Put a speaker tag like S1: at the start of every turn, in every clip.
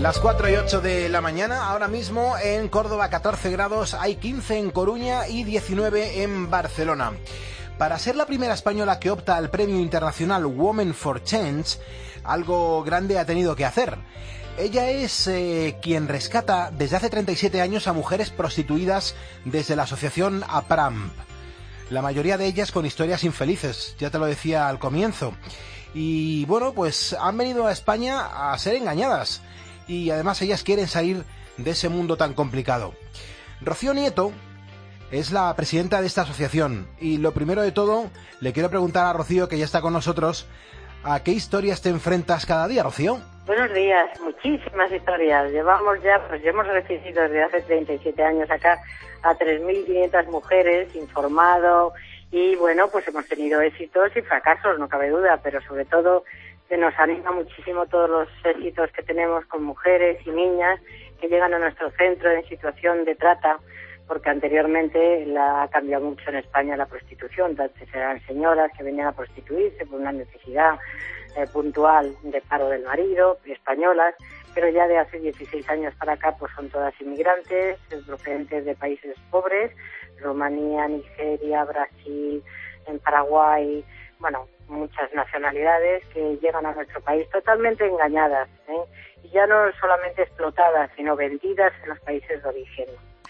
S1: Las 4:08 de la mañana, ahora mismo en Córdoba 14 grados, hay 15 en Coruña y 19 en Barcelona. Para ser la primera española que opta al premio internacional Women for Change, algo grande ha tenido que hacer. Ella es quien rescata desde hace 37 años a mujeres prostituidas desde la asociación APRAMP. La mayoría de ellas con historias infelices, ya te lo decía al comienzo. Y bueno, pues han venido a España a ser engañadas. Y además ellas quieren salir de ese mundo tan complicado. Rocío Nieto es la presidenta de esta asociación. Y lo primero de todo, le quiero preguntar a Rocío, que ya está con nosotros, ¿a qué historias te enfrentas cada día, Rocío?
S2: Buenos días, muchísimas historias. Llevamos ya, hemos recibido desde hace 37 años acá a 3.500 mujeres, informado, y bueno, pues hemos tenido éxitos y fracasos, no cabe duda, pero sobre todo nos anima muchísimo todos los éxitos que tenemos con mujeres y niñas que llegan a nuestro centro en situación de trata, porque anteriormente ha cambiado mucho en España la prostitución. Antes eran señoras que venían a prostituirse por una necesidad puntual de paro del marido, españolas, pero ya de hace 16 años para acá pues son todas inmigrantes, procedentes de países pobres, Rumanía, Nigeria, Brasil, en Paraguay, bueno, muchas nacionalidades que llegan a nuestro país totalmente engañadas, y ya no solamente explotadas, sino vendidas en los países de origen.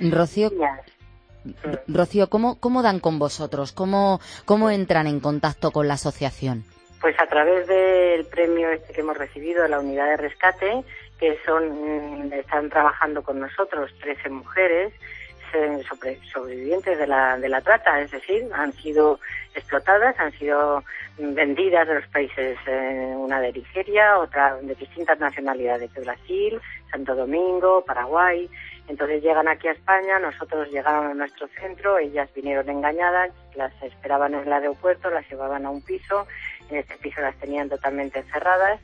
S3: Rocío, ¿cómo dan con vosotros? ¿Cómo entran en contacto con la asociación?
S2: Pues a través del premio que hemos recibido, la unidad de rescate, que están trabajando con nosotros 13 mujeres sobrevivientes de la trata, es decir, han sido explotadas, han sido vendidas de los países, una de Nigeria, otra de distintas nacionalidades, de Brasil, Santo Domingo, Paraguay. Entonces llegan aquí a España, nosotros llegamos a nuestro centro, ellas vinieron engañadas, las esperaban en el aeropuerto, las llevaban a un piso, en este piso las tenían totalmente encerradas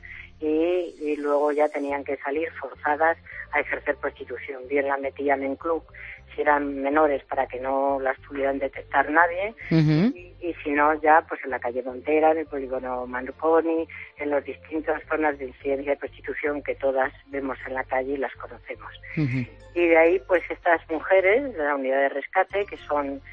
S2: y luego ya tenían que salir forzadas a ejercer prostitución. Bien las metían en club si eran menores para que no las pudieran detectar nadie, y si no ya pues en la calle Montera, en el polígono Marconi, en las distintas zonas de incidencia de prostitución que todas vemos en la calle y las conocemos. Y de ahí pues estas mujeres de la unidad de rescate que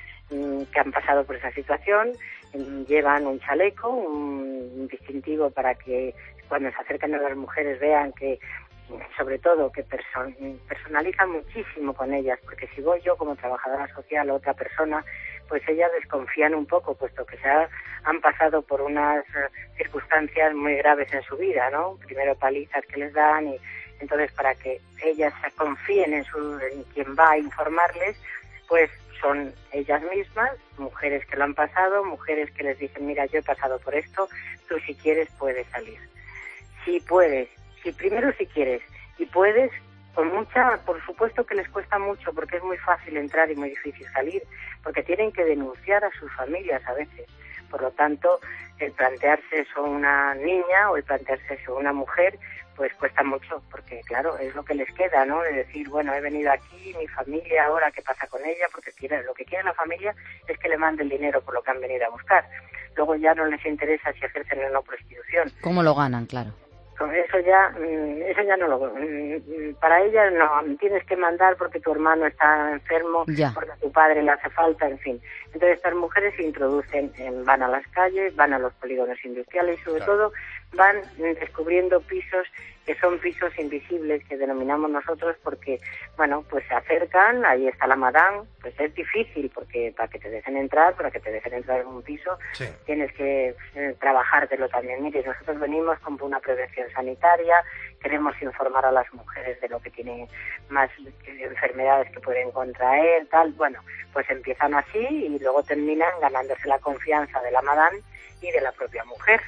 S2: han pasado por esa situación, llevan un chaleco, un distintivo para que cuando se acercan a las mujeres vean que, sobre todo, que personalizan muchísimo con ellas, porque si voy yo como trabajadora social o otra persona, pues ellas desconfían un poco, puesto que han pasado por unas circunstancias muy graves en su vida, ¿no? Primero palizas que les dan, y entonces para que ellas se confíen en quien va a informarles, pues son ellas mismas, mujeres que lo han pasado, mujeres que les dicen, mira, yo he pasado por esto, tú si quieres puedes salir. Si puedes, primero si quieres, y puedes, con por supuesto que les cuesta mucho, porque es muy fácil entrar y muy difícil salir, porque tienen que denunciar a sus familias a veces. Por lo tanto, el plantearse eso una niña o el plantearse eso una mujer, pues cuesta mucho, porque claro, es lo que les queda, ¿no? De decir, bueno, he venido aquí, mi familia ahora, ¿qué pasa con ella? Porque lo que quiere la familia es que le mande el dinero por lo que han venido a buscar. Luego ya no les interesa si ejercen o no prostitución.
S3: ¿Cómo lo ganan? Claro.
S2: Eso ya no para ella no, tienes que mandar porque tu hermano está enfermo, porque a tu padre le hace falta, en fin. Entonces estas mujeres se introducen, van a las calles, van a los polígonos industriales y sobre todo van descubriendo pisos que son pisos invisibles, que denominamos nosotros, porque, bueno, pues se acercan, ahí está la madame, pues es difícil, porque para que te dejen entrar en un piso, tienes que trabajártelo también. Mire, nosotros venimos con una prevención sanitaria, queremos informar a las mujeres de lo que tienen más enfermedades que pueden contraer, tal, bueno, pues empiezan así y luego terminan ganándose la confianza de la madame y de la propia mujer,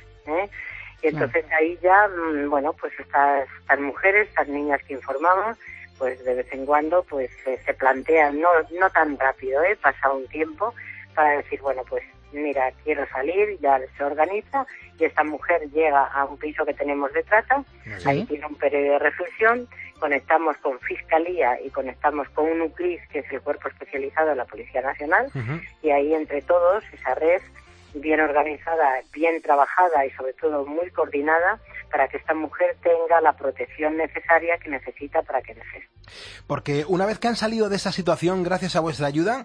S2: Y entonces ahí ya, bueno, pues estas mujeres, estas niñas que informamos, pues de vez en cuando pues se plantean, no tan rápido, pasa un tiempo para decir, bueno, pues mira, quiero salir, ya se organiza y esta mujer llega a un piso que tenemos de trata, ahí tiene un periodo de reflexión, conectamos con Fiscalía y conectamos con un UCLIS, que es el cuerpo especializado de la Policía Nacional, y ahí entre todos, esa red, bien organizada, bien trabajada y sobre todo muy coordinada para que esta mujer tenga la protección necesaria que necesita para que deje.
S1: Porque una vez que han salido de esa situación, gracias a vuestra ayuda,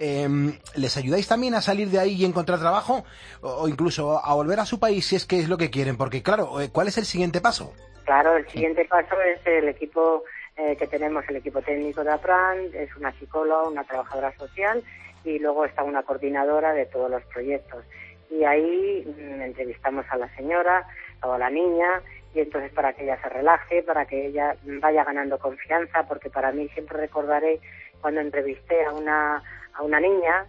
S1: ¿les ayudáis también a salir de ahí y encontrar trabajo? O incluso a volver a su país si es que es lo que quieren. Porque claro, ¿cuál es el siguiente paso?
S2: Claro, el siguiente paso es el equipo que tenemos, el equipo técnico de APRAN, es una psicóloga, una trabajadora social y luego está una coordinadora de todos los proyectos. Y ahí entrevistamos a la señora o a la niña y entonces para que ella se relaje, para que ella vaya ganando confianza, porque para mí siempre recordaré cuando entrevisté a una niña,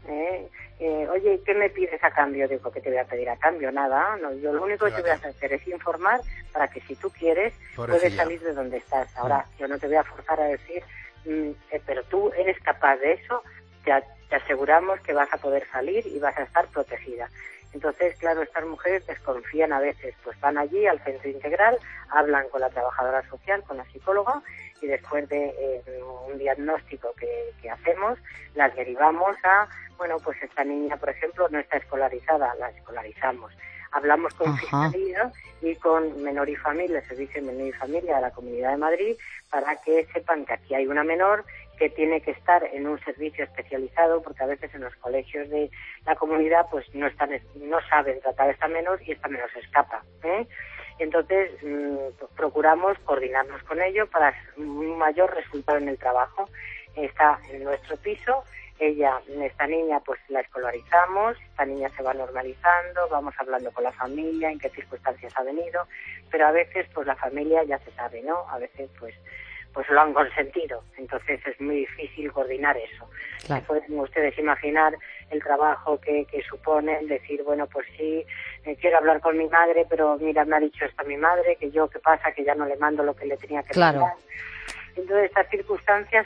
S2: oye, ¿qué me pides a cambio? Digo, ¿qué te voy a pedir a cambio? Nada, no, yo lo único que te voy a hacer es informar para que si tú quieres puedes salir de donde estás. Ahora, yo no te voy a forzar a decir, pero tú eres capaz de eso, te aseguramos que vas a poder salir y vas a estar protegida. Entonces, claro, estas mujeres desconfían a veces, pues van allí al centro integral, hablan con la trabajadora social, con la psicóloga, y después de un diagnóstico que hacemos, las derivamos a, bueno, pues esta niña, por ejemplo, no está escolarizada, la escolarizamos. Hablamos con Fiscalía y con Menor y Familia, el Servicio de Menor y Familia de la Comunidad de Madrid, para que sepan que aquí hay una menor que tiene que estar en un servicio especializado, porque a veces en los colegios de la comunidad pues no saben tratar a esta menor y esta menor se escapa. Entonces procuramos coordinarnos con ello para un mayor resultado en el trabajo. Está en nuestro piso, esta niña pues la escolarizamos, esta niña se va normalizando, vamos hablando con la familia, en qué circunstancias ha venido, pero a veces pues la familia ya se sabe, ¿no? A veces pues lo han consentido, entonces es muy difícil coordinar eso.
S3: Claro.
S2: Pueden ustedes imaginar el trabajo que supone el decir, bueno, pues sí, quiero hablar con mi madre, pero mira, me ha dicho esto mi madre, que yo, ¿qué pasa? Que ya no le mando lo que le tenía que mandar. Entonces estas circunstancias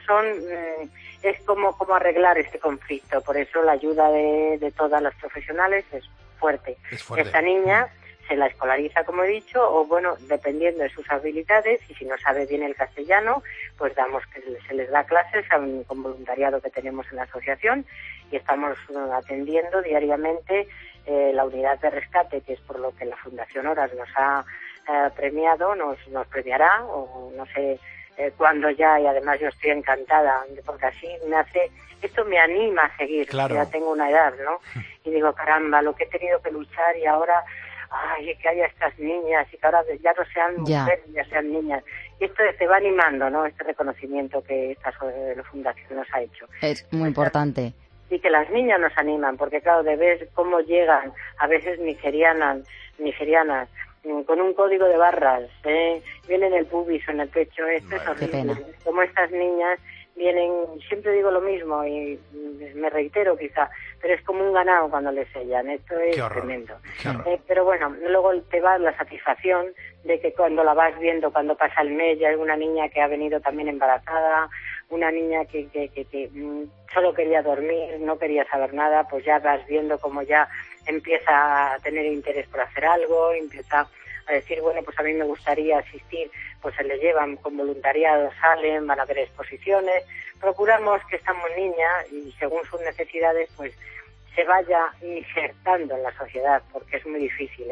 S2: es como arreglar este conflicto, por eso la ayuda de todas las profesionales es fuerte. Esta niña se la escolariza, como he dicho, o bueno, dependiendo de sus habilidades, y si no sabe bien el castellano, pues se les da clases con voluntariado que tenemos en la asociación, y estamos atendiendo diariamente la unidad de rescate, que es por lo que la Fundación Horas nos ha premiado, nos premiará, o no sé cuándo ya, y además yo estoy encantada, porque así esto me anima a seguir,
S1: claro.
S2: Ya tengo una edad, ¿no? Y digo, caramba, lo que he tenido que luchar y ahora que haya estas niñas y que ahora ya no sean mujeres, ya sean niñas. Y esto te va animando, ¿no? Este reconocimiento que esta fundación nos ha hecho.
S3: Es muy importante.
S2: Y que las niñas nos animan, porque claro, de ver cómo llegan a veces nigerianas, con un código de barras, vienen el pubis o en el pecho, esto es horrible. Como estas niñas vienen, siempre digo lo mismo y me reitero quizá, pero es como un ganado cuando les sellan, esto es tremendo. Pero bueno, luego te va la satisfacción de que cuando la vas viendo, cuando pasa el mes, ya hay una niña que ha venido también embarazada, una niña que solo quería dormir, no quería saber nada, pues ya vas viendo cómo ya empieza a tener interés por hacer algo, empieza a decir, bueno, pues a mí me gustaría asistir, pues se les llevan con voluntariado, salen, van a ver exposiciones, procuramos que esta niña, y según sus necesidades, pues se vaya insertando en la sociedad, porque es muy difícil,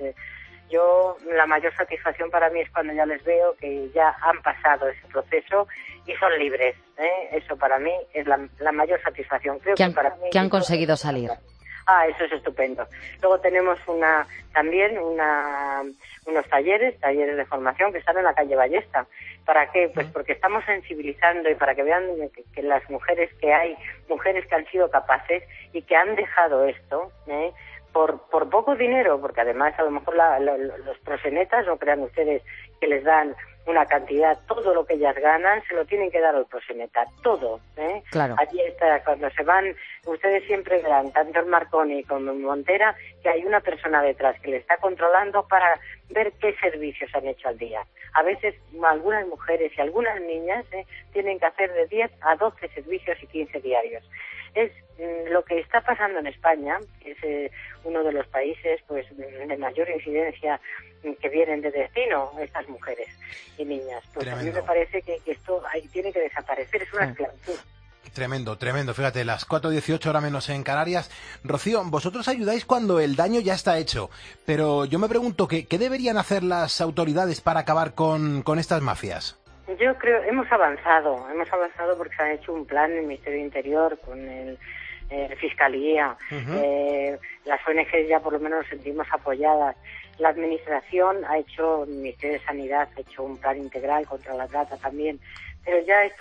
S2: la mayor satisfacción para mí es cuando ya les veo que ya han pasado ese proceso y son libres, eso para mí es la mayor satisfacción. Creo que para mí,
S3: que han conseguido salir.
S2: Eso es estupendo. Luego tenemos también unos talleres de formación que están en la calle Ballesta. ¿Para qué? Pues porque estamos sensibilizando y para que vean que las mujeres que hay, mujeres que han sido capaces y que han dejado esto, por poco dinero, porque además a lo mejor los proxenetas, no crean ustedes que les dan una cantidad, todo lo que ellas ganan se lo tienen que dar al proxeneta, todo.
S3: Claro.
S2: Allí está, cuando se van, ustedes siempre verán, tanto en Marconi como en Montera, que hay una persona detrás que le está controlando para ver qué servicios han hecho al día. A veces algunas mujeres y algunas niñas tienen que hacer de 10 a 12 servicios y 15 diarios. Es lo que está pasando en España, que es uno de los países pues de mayor incidencia que vienen de destino estas mujeres y niñas. Pues tremendo. A mí me parece que esto tiene que desaparecer, es una esclavitud.
S1: Tremendo, tremendo. Fíjate, las 4:18 hora menos en Canarias. Rocío, vosotros ayudáis cuando el daño ya está hecho, pero yo me pregunto, ¿qué deberían hacer las autoridades para acabar con estas mafias?
S2: Yo creo, hemos avanzado porque se ha hecho un plan en el Ministerio de Interior con el Fiscalía. Las ONG ya por lo menos nos sentimos apoyadas. La Administración ha hecho, el Ministerio de Sanidad ha hecho un plan integral contra la trata también. Pero ya esto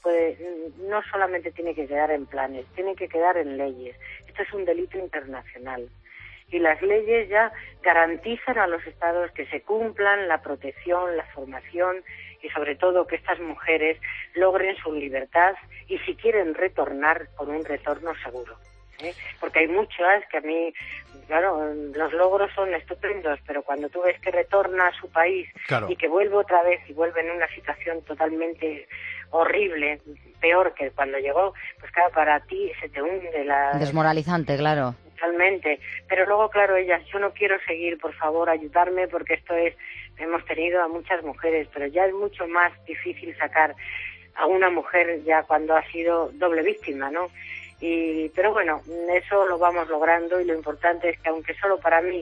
S2: no solamente tiene que quedar en planes, tiene que quedar en leyes. Esto es un delito internacional. Y las leyes ya garantizan a los Estados que se cumplan la protección, la formación y sobre todo que estas mujeres logren su libertad y si quieren retornar, con un retorno seguro. Porque hay muchas que a mí, claro, los logros son estupendos, pero cuando tú ves que retorna a su país y que vuelve otra vez y vuelve en una situación totalmente horrible, peor que cuando llegó, pues claro, para ti se te hunde la...
S3: Desmoralizante, claro.
S2: Totalmente, pero luego, claro, ellas, yo no quiero seguir, por favor, ayudarme, porque hemos tenido a muchas mujeres, pero ya es mucho más difícil sacar a una mujer ya cuando ha sido doble víctima, ¿no? Pero bueno, eso lo vamos logrando y lo importante es que aunque solo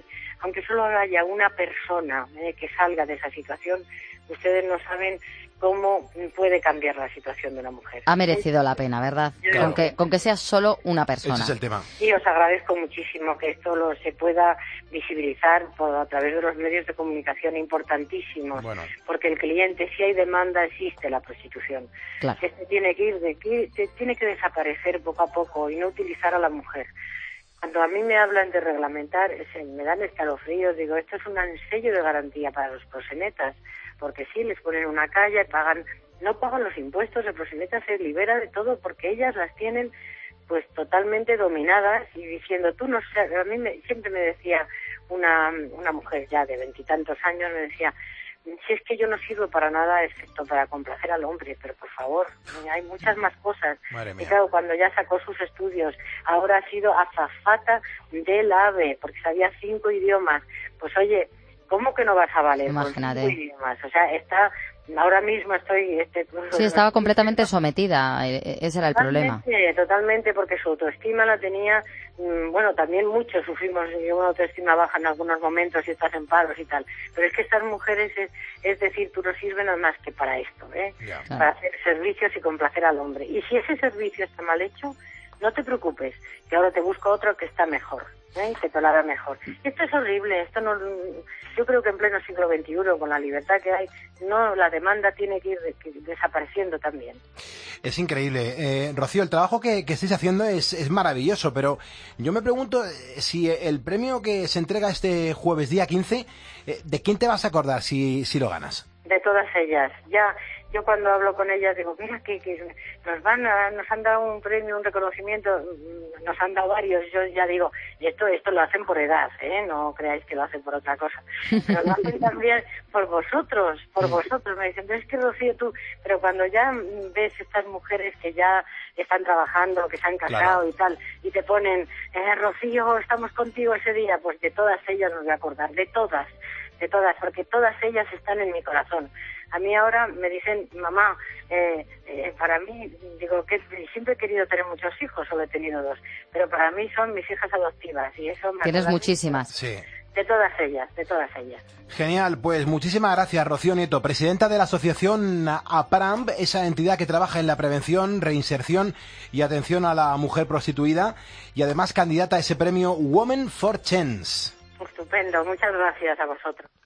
S2: haya una persona que salga de esa situación, ustedes no saben cómo puede cambiar la situación de una mujer.
S3: Ha merecido la pena, ¿verdad?
S1: Claro.
S3: Con que sea solo una persona.
S1: Ese es el tema.
S2: Y os agradezco muchísimo que esto se pueda visibilizar a través de los medios de comunicación importantísimos, porque el cliente, si hay demanda, existe la prostitución.
S3: Claro.
S2: Esto tiene que desaparecer poco a poco y no utilizar a la mujer. Cuando a mí me hablan de reglamentar, me dan escalofríos, digo, esto es un sello de garantía para los proxenetas, porque sí, les ponen una calla y no pagan los impuestos, el proxeneta se libera de todo porque ellas las tienen pues totalmente dominadas y diciendo, tú no sé, siempre me decía una mujer ya de 20 y tantos años, me decía, si es que yo no sirvo para nada excepto para complacer al hombre, pero por favor, hay muchas más cosas. Y claro, cuando ya sacó sus estudios, ahora ha sido azafata del AVE, porque sabía 5 idiomas. Pues oye, ¿cómo que no vas a valer
S3: Imagínate.
S2: con 5 idiomas? O sea, ahora mismo estoy...
S3: Sí, estaba completamente sometida, ese era el problema.
S2: Totalmente, porque su autoestima la tenía, también muchos sufrimos una autoestima baja en algunos momentos y estás en paros y tal, pero es que estas mujeres, es decir, tú no sirves nada más que para esto, para hacer servicios y complacer al hombre. Y si ese servicio está mal hecho, no te preocupes, que ahora te busco otro que está mejor, que te lo hará mejor. Esto es horrible, yo creo que en pleno siglo XXI, con la libertad que hay, la demanda tiene que ir desapareciendo también.
S1: Es increíble. Rocío, el trabajo que estáis haciendo es maravilloso, pero yo me pregunto si el premio que se entrega este jueves día 15, ¿de quién te vas a acordar si lo ganas?
S2: De todas ellas. Ya, yo cuando hablo con ellas digo, mira que nos han dado un premio, un reconocimiento, nos han dado varios. Yo ya digo, esto lo hacen por edad, no creáis que lo hacen por otra cosa. Pero lo hacen también por vosotros. Me dicen, pero es que Rocío, pero cuando ya ves estas mujeres que ya están trabajando, que se han casado y tal, y te ponen, Rocío, estamos contigo ese día, pues de todas ellas nos voy a acordar, de todas, porque todas ellas están en mi corazón. A mí ahora me dicen, mamá, para mí, digo que siempre he querido tener muchos hijos, solo he tenido 2, pero para mí son mis hijas adoptivas y eso me...
S3: Tienes muchísimas.
S1: Sí.
S2: De todas ellas.
S1: Genial, pues muchísimas gracias, Rocío Nieto, presidenta de la asociación APRAMB, esa entidad que trabaja en la prevención, reinserción y atención a la mujer prostituida, y además candidata a ese premio Women for Change.
S2: Estupendo, muchas gracias a vosotros.